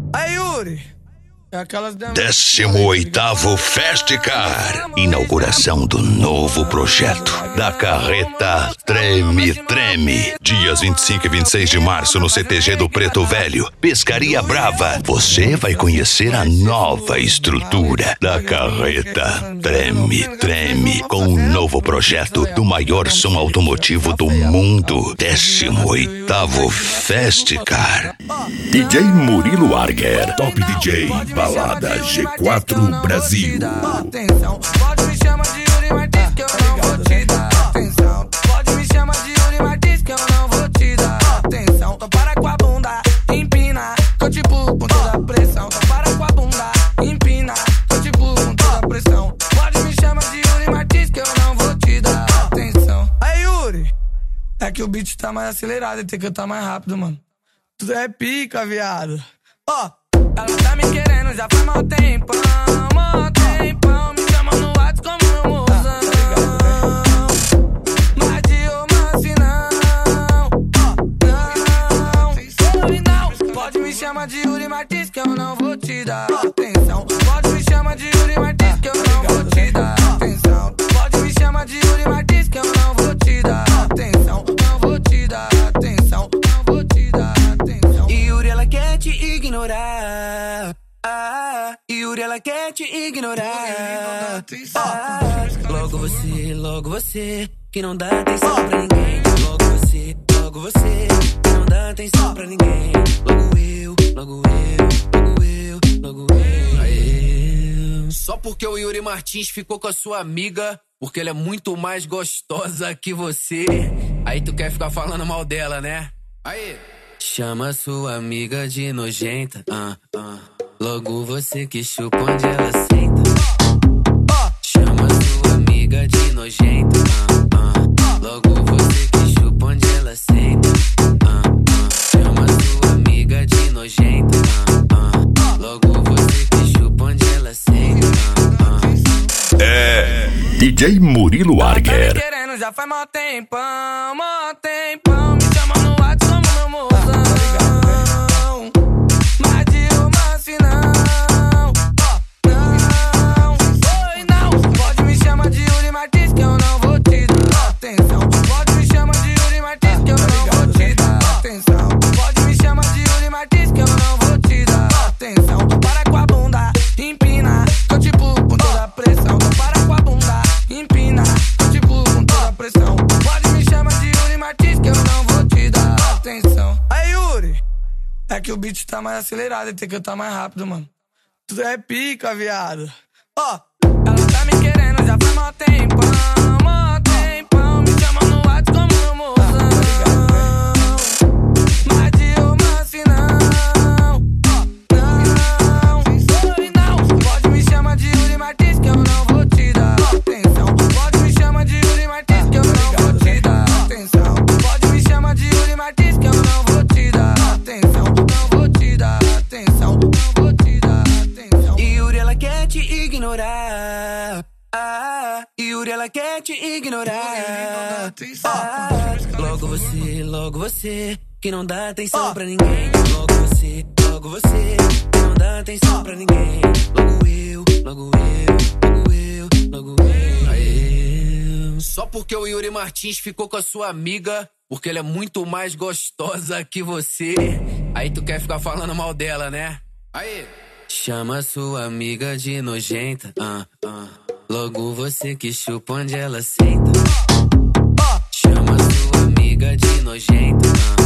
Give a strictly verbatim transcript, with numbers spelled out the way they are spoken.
Aí, Yuri. É aquelas décimo oitavo Festicar. Inauguração do novo projeto da Carreta Treme Treme. Dias vinte e cinco e vinte e seis de março no C T G do Preto Velho. Pescaria Brava. Você vai conhecer a nova estrutura da Carreta Treme Treme. Com um novo projeto do maior som automotivo do mundo. décimo oitavo Festicar. D J Murilo Arger. Top D J. Balada G quatro Brasil. Atenção, pode me chamar de Yuri Martins que eu não vou te dar atenção. Pode me chamar de Yuri Martins que eu não vou te dar atenção. Então para com a bunda, empina, que eu te pulo com toda a pressão. Então para com a bunda, empina, que eu te pulo com toda a pressão. Pode me chamar de Yuri Martins que eu não vou te dar atenção. Aí, Yuri, é que o beat tá mais acelerado, ele tem que cantar mais rápido, mano. Tudo é pica, viado. Ó, oh. Ela tá me querendo já faz mó tempão, mó tempão. Me chama no WhatsApp como meu mozão. Mas de romance não, não. Oi, não. Pode me chamar de Yuri Martins que eu não vou te dar atenção. Pode me chamar de Yuri Martins que eu não vou te dar atenção. Pode me chamar de Yuri Martins que eu não vou te dar atenção. Não vou te dar atenção, não vou te dar atenção. E Yuri, ela quer te ignorar. Ah, Yuri, ela quer te ignorar. Ah, logo você, logo você, que não dá atenção pra ninguém. Logo você, logo você, que não dá atenção pra ninguém. Logo eu, logo eu, logo eu, logo eu. Aê. Só porque o Yuri Martins ficou com a sua amiga, porque ela é muito mais gostosa que você. Aí tu quer ficar falando mal dela, né? Aí. Chama sua amiga de nojenta, ah, ah. Logo você que chupa onde ela senta. Chama sua amiga de nojenta, ah, ah. Logo você que chupa onde ela senta, ah, ah. Chama sua amiga de nojenta, ah, ah. Logo você que chupa onde ela senta, ah, ah. É D J Murilo Arger. Tá me querendo já faz mó tempão, mó tempão. Me chama no WhatsApp como meu mozão. Mas de romance não, não. Oi, não. Pode me chamar de Yuri Martins que eu não vou te dar atenção. Pode me chamar de Yuri Martins que eu não vou te dar atenção. Pode me chamar de Yuri Martins que eu não vou te dar atenção. Então para com a bunda, empina, que eu te pulo com toda a pressão. Então para com a bunda, empina, que eu te pulo com toda a pressão. Pode me chamar de Yuri Martins que eu não vou te dar atenção. Aí, Yuri, é que o beat tá mais acelerado, ele tem que cantar mais rápido, mano. Tudo é pica, viado. Ó, oh, ela tá me querendo já faz mó tempão, mó tempão. Me chama no WhatsApp como meu mozão. Mas de romance não, não. Oi, não. Pode me chamar de Yuri Martins que eu não vou te dar atenção. Pode me chamar de Yuri Martins que eu não vou te dar atenção. Pode me chamar de Yuri Martins que eu não vou te dar atenção. Não vou te dar atenção, não vou te dar atenção. E Yuri, ela quer te ignorar. Ah, Yuri, ela quer te ignorar. Ah, logo você, logo você, que não dá atenção pra ninguém. Logo você, logo você, que não dá atenção pra ninguém. Logo eu, logo eu, logo eu, logo eu. Aê. Só porque o Yuri Martins ficou com a sua amiga, porque ela é muito mais gostosa que você. Aí tu quer ficar falando mal dela, né? Aí. Chama sua amiga de nojenta, ah, ah. Logo você que chupa onde ela senta. Chama sua amiga de nojenta, ah.